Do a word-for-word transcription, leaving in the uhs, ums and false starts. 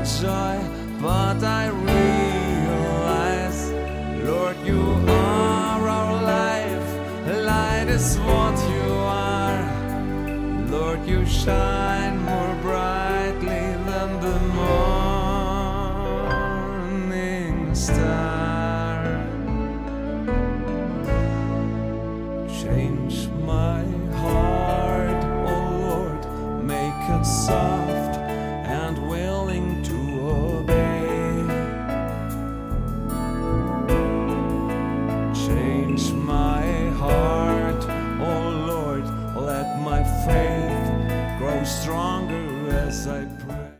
joy, but I realize, Lord, you are our life. Light is what you are. Lord, you shine